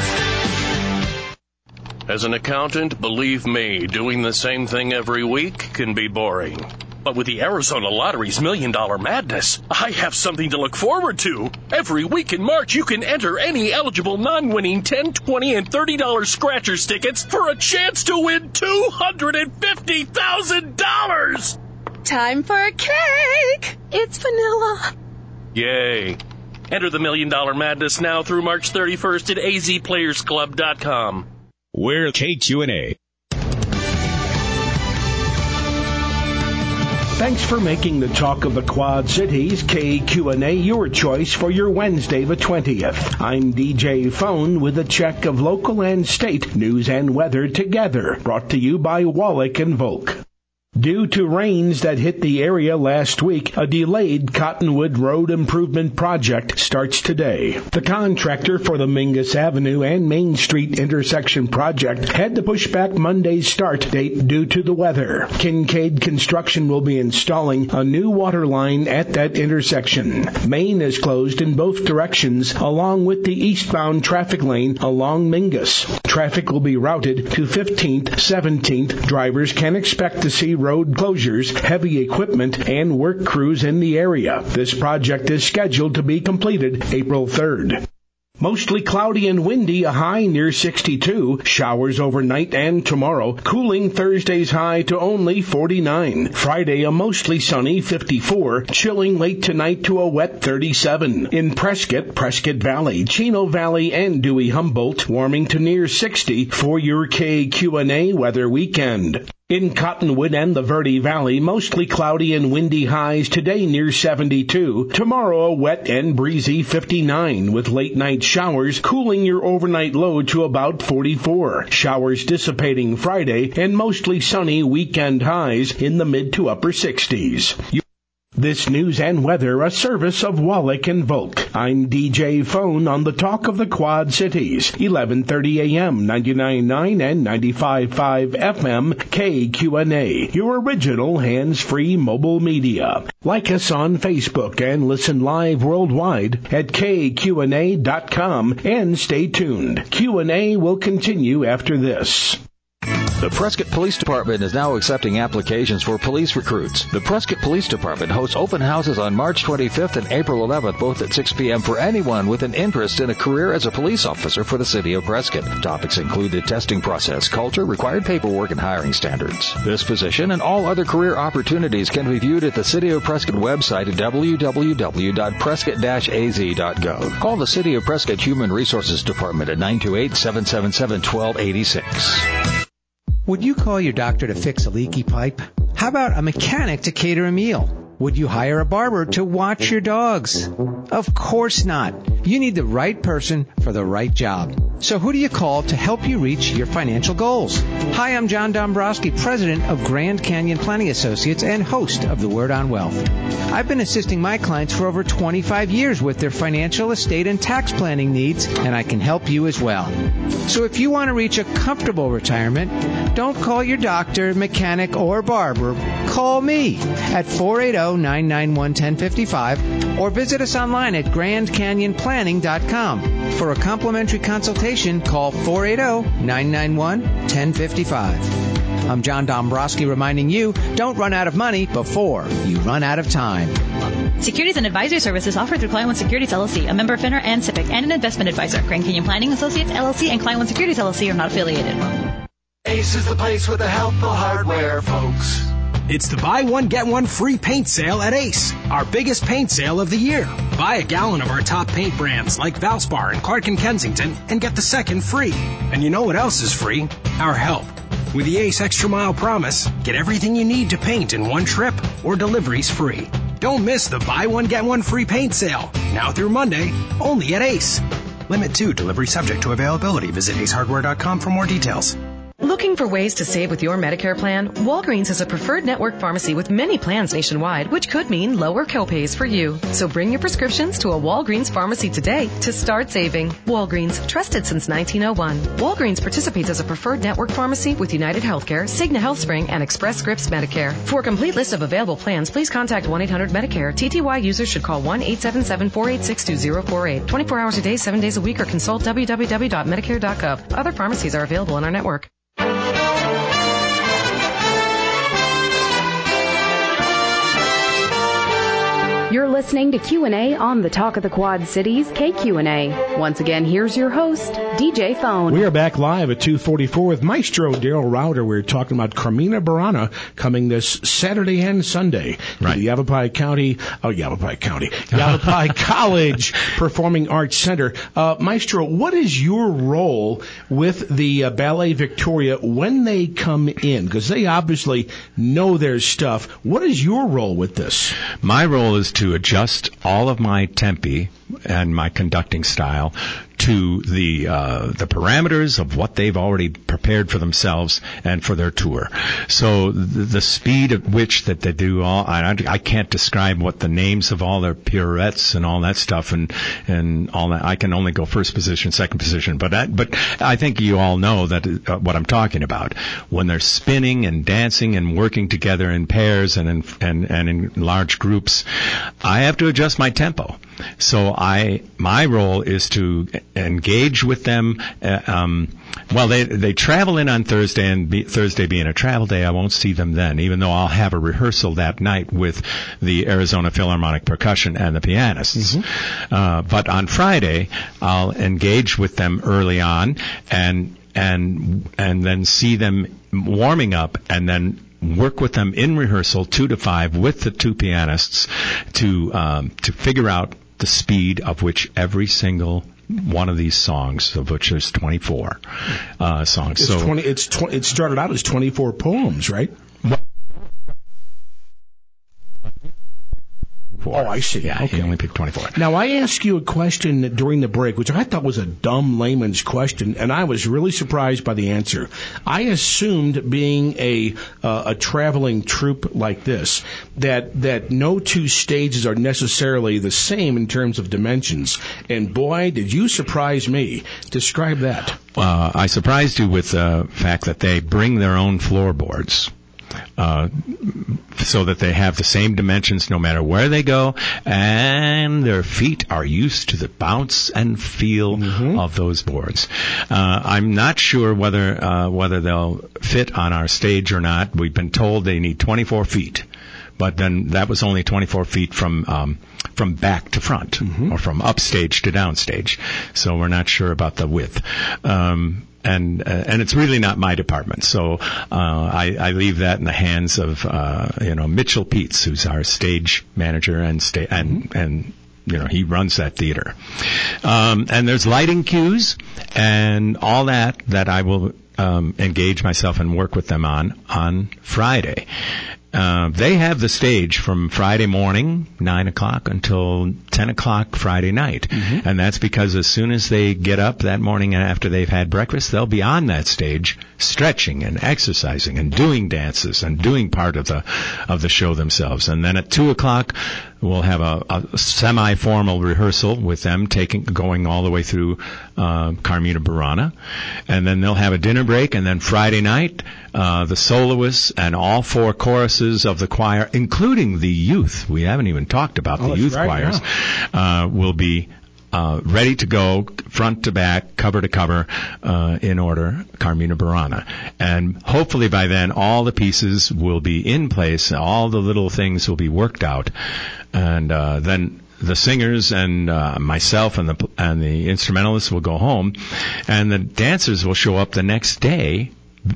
As an accountant, believe me, doing the same thing every week can be boring. But with the Arizona Lottery's $1 Million Madness, I have something to look forward to. Every week in March, you can enter any eligible non-winning $10, $20, and $30 Scratchers tickets for a chance to win $250,000. time for cake. It's vanilla. Yay. Enter the $1 Million Madness now through March 31st at azplayersclub.com. We're KQNA. Thanks for making the talk of the Quad Cities, KQNA, your choice for your Wednesday the 20th. I'm DJ Phone with a check of local and state news and weather together, brought to you by Wallach and Volk. Due to rains that hit the area last week, a delayed Cottonwood Road Improvement Project starts today. The contractor for the Mingus Avenue and Main Street intersection project had to push back Monday's start date due to the weather. Kincaid Construction will be installing a new water line at that intersection. Main is closed in both directions, along with the eastbound traffic lane along Mingus. Traffic will be routed to 15th, 17th. Drivers can expect to see road closures, heavy equipment, and work crews in the area. This project is scheduled to be completed April 3rd. Mostly cloudy and windy, a high near 62. Showers overnight and tomorrow. Cooling Thursday's high to only 49. Friday, a mostly sunny 54. Chilling late tonight to a wet 37. In Prescott, Prescott Valley, Chino Valley, and Dewey Humboldt, warming to near 60 for your KQNA weather weekend. In Cottonwood and the Verde Valley, mostly cloudy and windy highs today near 72. Tomorrow, a wet and breezy 59 with late night showers, cooling your overnight low to about 44. Showers dissipating Friday and mostly sunny weekend highs in the mid to upper 60s. This news and weather, a service of Wallach and Volk. I'm DJ Phone on the Talk of the Quad Cities, 1130 AM, 99.9 and 95.5 FM, KQNA, your original hands-free mobile media. Like us on Facebook and listen live worldwide at KQNA.com and stay tuned. Q&A will continue after this. The Prescott Police Department is now accepting applications for police recruits. The Prescott Police Department hosts open houses on March 25th and April 11th, both at 6 p.m. for anyone with an interest in a career as a police officer for the city of Prescott. Topics include the testing process, culture, required paperwork, and hiring standards. This position and all other career opportunities can be viewed at the City of Prescott website at www.prescott-az.gov. Call the City of Prescott Human Resources Department at 928-777-1286. Would you call your doctor to fix a leaky pipe? How about a mechanic to cater a meal? Would you hire a barber to watch your dogs? Of course not. You need the right person for the right job. So who do you call to help you reach your financial goals? Hi, I'm John Dombrowski, president of Grand Canyon Planning Associates and host of The Word on Wealth. I've been assisting my clients for over 25 years with their financial, estate, and tax planning needs, and I can help you as well. So if you want to reach a comfortable retirement, don't call your doctor, mechanic, or barber. Call me at 480-991-1055 or visit us online at grandcanyonplanning.com. For a complimentary consultation, call 480-991-1055. I'm John Dombrowski reminding you, don't run out of money before you run out of time. Securities and advisory services offered through Client One Securities LLC, a member of FINRA and SIPC, and an investment advisor. Grand Canyon Planning Associates LLC and Client One Securities LLC are not affiliated. Ace is the place with the helpful hardware, folks. It's the buy one, get one free paint sale at Ace, our biggest paint sale of the year. Buy a gallon of our top paint brands like Valspar and Clark & Kensington and get the second free. And you know what else is free? Our help. With the Ace Extra Mile Promise, get everything you need to paint in one trip or deliveries free. Don't miss the buy one, get one free paint sale. Now through Monday, only at Ace. Limit 2, delivery subject to availability. Visit acehardware.com for more details. Looking for ways to save with your Medicare plan? Walgreens is a preferred network pharmacy with many plans nationwide, which could mean lower copays for you. So bring your prescriptions to a Walgreens pharmacy today to start saving. Walgreens, trusted since 1901. Walgreens participates as a preferred network pharmacy with United Healthcare, Cigna HealthSpring, and Express Scripts Medicare. For a complete list of available plans, please contact 1-800-MEDICARE. TTY users should call 1-877-486-2048. 24 hours a day, 7 days a week, or consult www.medicare.gov. Other pharmacies are available in our network. You're listening to Q&A on the Talk of the Quad Cities, KQNA. Once again, here's your host, DJ Phone. We are back live at 2:44 with Maestro Daryl Rauter. We're talking about Carmina Burana coming this Saturday and Sunday to the Yavapai College Performing Arts Center. Maestro, what is your role with the Ballet Victoria when they come in? Because they obviously know their stuff. What is your role with this? My role is to adjust all of my tempi and my conducting style to the parameters of what they've already prepared for themselves and for their tour. So the speed at which that they do all, I can't describe what the names of all their pirouettes and all that stuff and all that. I can only go first position, second position, but I think you all know that what I'm talking about. When they're spinning and dancing and working together in pairs and in large groups, I have to adjust my tempo. So my role is to engage with them. They travel in on Thursday, and Thursday being a travel day, I won't see them then, even though I'll have a rehearsal that night with the Arizona Philharmonic Percussion and the pianists. Mm-hmm. But on Friday, I'll engage with them early on and then see them warming up, and then work with them in rehearsal 2 to 5 with the two pianists to figure out the speed of which every single one of these songs, of which there's 24 songs. It started out as 24 poems, right? Oh, I see. Yeah, okay. He only picked 24. Now, I asked you a question during the break, which I thought was a dumb layman's question, and I was really surprised by the answer. I assumed, being a traveling troupe like this, that no two stages are necessarily the same in terms of dimensions. And boy, did you surprise me. Describe that. I surprised you with the fact that they bring their own floorboards. So that they have the same dimensions no matter where they go, and their feet are used to the bounce and feel of those boards. I'm not sure whether they'll fit on our stage or not. We've been told they need 24 feet. But then that was only 24 feet from back to front, or from upstage to downstage. So we're not sure about the width. And it's really not my department. So I leave that in the hands of Mitchell Peets, who's our stage manager and he runs that theater. And there's lighting cues and all that I will engage myself and work with them on Friday. They have the stage from Friday morning, 9 o'clock, until 10 o'clock Friday night. Mm-hmm. And that's because as soon as they get up that morning and after they've had breakfast, they'll be on that stage stretching and exercising and doing dances and doing part of the show themselves. And then at 2 o'clock, we'll have a semi-formal rehearsal with them going all the way through Carmina Burana. And then they'll have a dinner break, and then Friday night, the soloists and all 4 choruses of the choir, including the youth, we haven't even talked about the youth choirs, will be ready to go, front to back, cover to cover, in order, Carmina Burana. And hopefully by then all the pieces will be in place, all the little things will be worked out, and then the singers and myself and the instrumentalists will go home, and the dancers will show up the next day,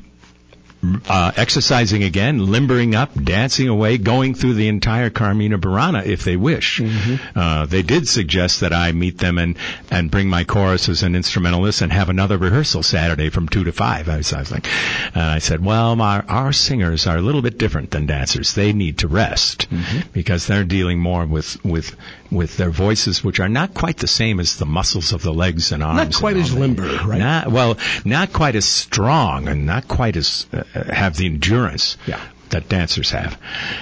exercising again, limbering up, dancing away, going through the entire Carmina Burana if they wish. Mm-hmm. They did suggest that I meet them and bring my choruses and instrumentalists and have another rehearsal Saturday from 2 to 5. I was like, and I said, well, our singers are a little bit different than dancers. They need to rest because they're dealing more with their voices, which are not quite the same as the muscles of the legs and arms. Not quite as limber, right? Not quite as strong and not quite as have the endurance that dancers have.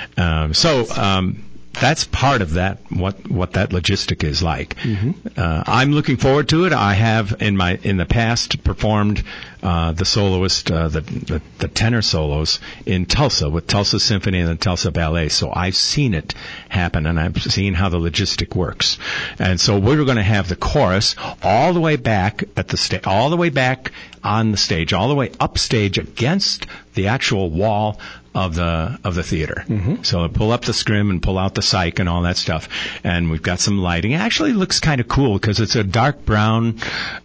That's part of that, what that logistic is like. Mm-hmm. I'm looking forward to it. I have in the past performed the soloist, the tenor solos in Tulsa with Tulsa Symphony and the Tulsa Ballet. So I've seen it happen, and I've seen how the logistic works. And so we're going to have the chorus all the way back at the stage, all the way back on the stage, all the way upstage against the actual wall of the theater. So pull up the scrim and pull out the cyc and all that stuff. And we've got some lighting. It actually looks kind of cool because it's a dark brown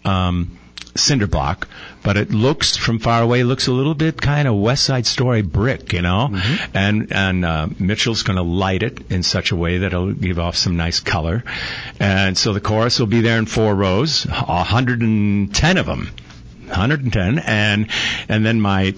cinder block, but it looks from far away looks a little bit kind of West Side Story brick, you know. And Mitchell's going to light it in such a way that it'll give off some nice color. And so the chorus will be there in 4 rows, 110 of them. 110, and then my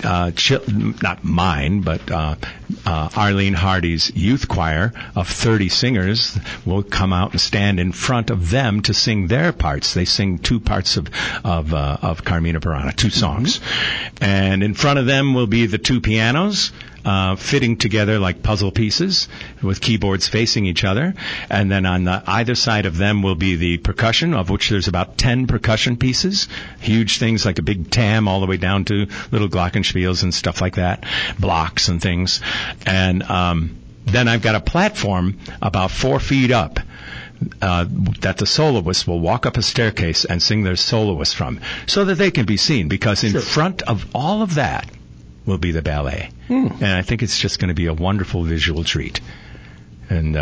not mine, but Arlene Hardy's youth choir of 30 singers will come out and stand in front of them to sing their parts. They sing 2 parts of Carmina Burana, 2 songs, and in front of them will be the 2 pianos. Fitting together like puzzle pieces with keyboards facing each other. And then on either side of them will be the percussion, of which there's about 10 percussion pieces. Huge things like a big tam all the way down to little glockenspiels and stuff like that, blocks and things. And then I've got a platform about 4 feet up that the soloists will walk up a staircase and sing their soloist from, so that they can be seen, because in front of all of that will be the ballet. And I think it's just going to be a wonderful visual treat. And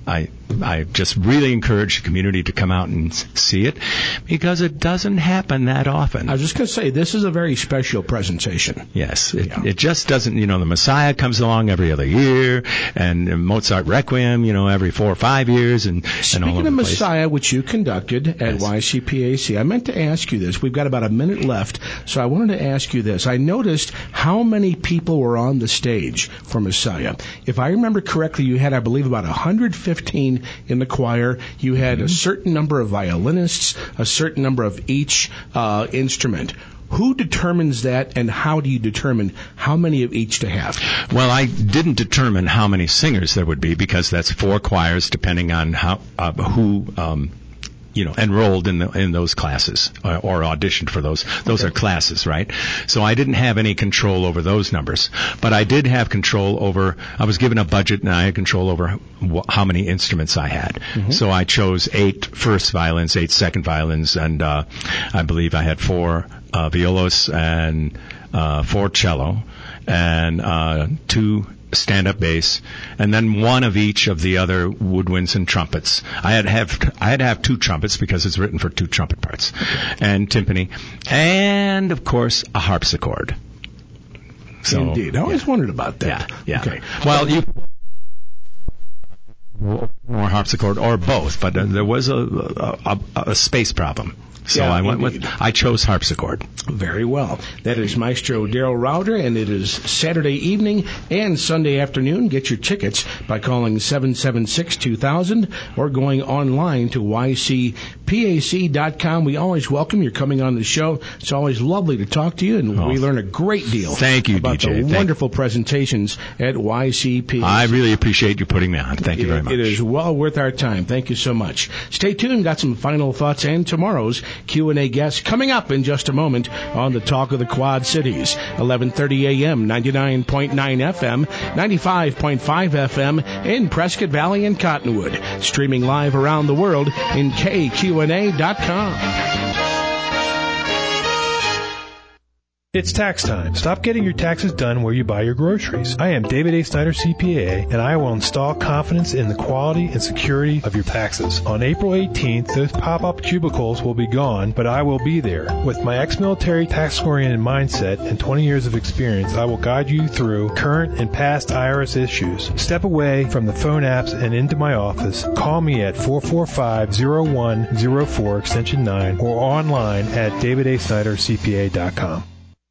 I just really encourage the community to come out and see it, because it doesn't happen that often. I was just going to say, this is a very special presentation. Yes, it just doesn't, the Messiah comes along every other year, and Mozart Requiem, every 4 or 5 years, and all over the place. Speaking of Messiah, which you conducted at YCPAC, I meant to ask you this. We've got about a minute left, so I wanted to ask you this. I noticed how many people were on the stage for Messiah. If I remember correctly, you had, I believe, about 115 in the choir. You had a certain number of violinists, a certain number of each instrument. Who determines that, and how do you determine how many of each to have? Well, I didn't determine how many singers there would be, because that's 4 choirs depending on who enrolled in those classes or auditioned for those. Those are classes, right? So I didn't have any control over those numbers, but I did have control over. I was given a budget, and I had control over how many instruments I had. So I chose 8 first violins, 8 second violins, and I believe I had 4 violas and 4 cello, and 2 stand-up bass, and then 1 of each of the other woodwinds and trumpets. I had to have 2 trumpets, because it's written for 2 trumpet parts, and timpani, and of course a harpsichord. So, indeed, I always wondered about that. Yeah. Okay. Well, more harpsichord or both, but there was a space problem. So I chose harpsichord. Very well. That is Maestro Daryl Rauder, and it is Saturday evening and Sunday afternoon. Get your tickets by calling 776-2000 or going online to ycpac.com. We always welcome your coming on the show. It's always lovely to talk to you, and we learn a great deal. Thank you, about DJ. the wonderful presentations at YCPAC. I really appreciate you putting me on. Thank you very much. It is well worth our time. Thank you so much. Stay tuned. Got some final thoughts and tomorrow's Q&A guests coming up in just a moment on the Talk of the Quad Cities. 11:30 a.m., 99.9 FM, 95.5 FM in Prescott Valley and Cottonwood. Streaming live around the world in KQNA.com. It's tax time. Stop getting your taxes done where you buy your groceries. I am David A. Snyder, CPA, and I will install confidence in the quality and security of your taxes. On April 18th, those pop-up cubicles will be gone, but I will be there. With my ex-military tax-oriented mindset and 20 years of experience, I will guide you through current and past IRS issues. Step away from the phone apps and into my office. Call me at 445-0104 extension 9 or online at davidasnydercpa.com.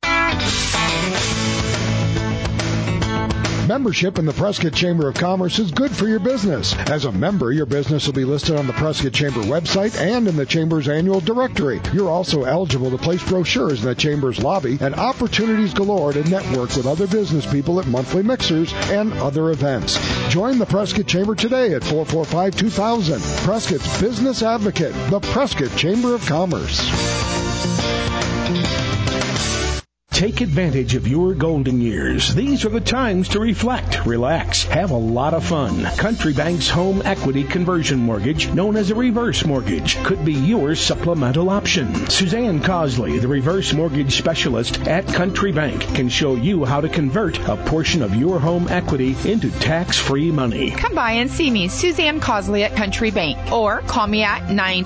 Membership in the Prescott Chamber of Commerce is good for your business. As a member, your business will be listed on the Prescott Chamber website and in the Chamber's annual directory. You're also eligible to place brochures in the Chamber's lobby and opportunities galore to network with other business people at monthly mixers and other events. Join the Prescott Chamber today at 445-2000. Prescott's Business Advocate, the Prescott Chamber of Commerce. Take advantage of your golden years. These are the times to reflect, relax, have a lot of fun. Country Bank's home equity conversion mortgage, known as a reverse mortgage, could be your supplemental option. Suzanne Cosley, the reverse mortgage specialist at Country Bank, can show you how to convert a portion of your home equity into tax-free money. Come by and see me, Suzanne Cosley at Country Bank, or call me at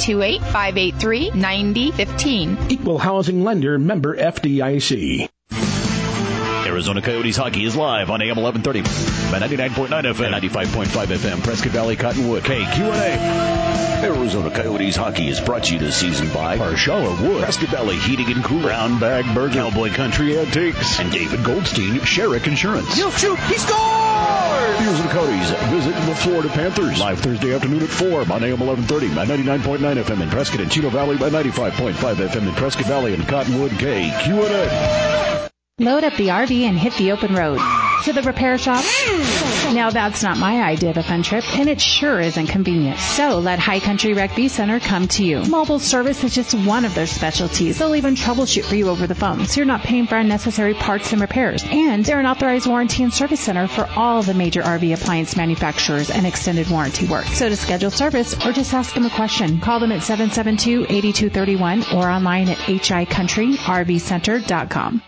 928-583-9015. Equal housing lender, member FDIC. Arizona Coyotes hockey is live on AM 1130 by 99.9 FM, 95.5 FM, Prescott Valley, Cottonwood, KQNA. Arizona Coyotes hockey is brought to you this season by Marshala Wood, Prescott Valley Heating and Cooling, Brown Bag Burger, Cowboy Country Antiques, and David Goldstein, Sherrick Insurance. He'll shoot, he scored! Arizona Coyotes visit the Florida Panthers live Thursday afternoon at 4 on AM 1130 by 99.9 FM in Prescott and Chino Valley by 95.5 FM in Prescott Valley and Cottonwood, KQNA. Load up the RV and hit the open road. To the repair shop? Now that's not my idea of a fun trip, and it sure isn't convenient. So let High Country Rec V Center come to you. Mobile service is just one of their specialties. They'll even troubleshoot for you over the phone, so you're not paying for unnecessary parts and repairs. And they're an authorized warranty and service center for all the major RV appliance manufacturers and extended warranty work. So to schedule service or just ask them a question, call them at 772-8231 or online at hicountryrvcenter.com.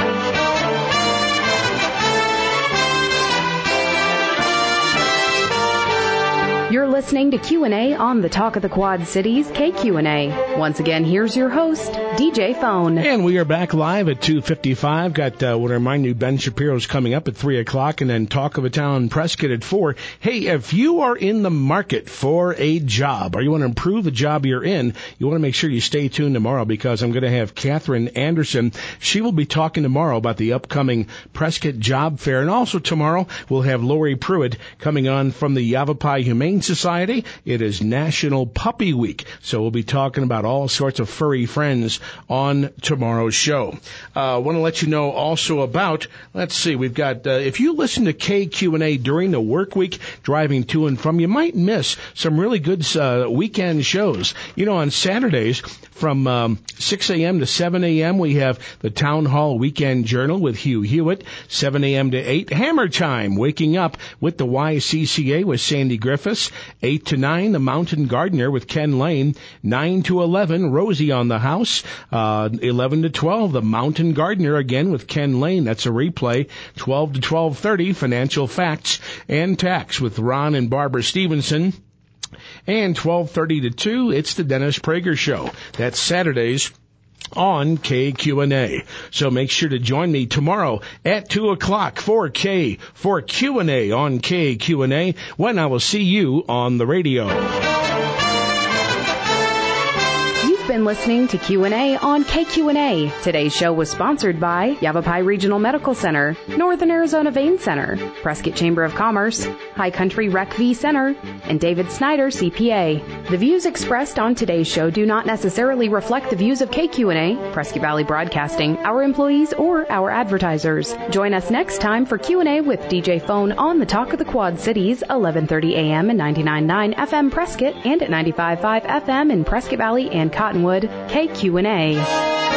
You're listening to Q&A on the Talk of the Quad Cities, KQNA. Once again, here's your host, DJ Phone. And we are back live at 2:55. Got, want to remind you, Ben Shapiro's coming up at 3 o'clock, and then Talk of a Town Prescott at 4. Hey, if you are in the market for a job, or you want to improve the job you're in, you want to make sure you stay tuned tomorrow, because I'm going to have Catherine Anderson. She will be talking tomorrow about the upcoming Prescott Job Fair. And also tomorrow, we'll have Lori Pruitt coming on from the Yavapai Humane Society. It is National Puppy Week, so we'll be talking about all sorts of furry friends on tomorrow's show. Want to let you know also about, let's see, we've got, if you listen to KQNA during the work week, driving to and from, you might miss some really good weekend shows. You know, on Saturdays from 6 a.m. to 7 a.m., we have the Town Hall Weekend Journal with Hugh Hewitt. 7 a.m. to 8, Hammer Time, waking up with the YCCA with Sandy Griffiths. 8 to 9, The Mountain Gardener with Ken Lane. 9 to 11, Rosie on the House. 11 to 12, The Mountain Gardener again with Ken Lane. That's a replay. 12 to 12:30, Financial Facts and Tax with Ron and Barbara Stevenson. And 12:30 to 2, it's the Dennis Prager Show. That's Saturdays on KQNA. So make sure to join me tomorrow at 2 o'clock for Q&A on KQNA, when I will see you on the radio. Been listening to Q&A on KQNA. Today's show was sponsored by Yavapai Regional Medical Center, Northern Arizona Vein Center, Prescott Chamber of Commerce, High Country Rec V Center, and David Snyder, CPA. The views expressed on today's show do not necessarily reflect the views of KQNA, Prescott Valley Broadcasting, our employees, or our advertisers. Join us next time for Q&A with DJ Phone on the Talk of the Quad Cities, 11:30 a.m. and 99.9 FM Prescott, and at 95.5 FM in Prescott Valley and Cottonwood, KQNA.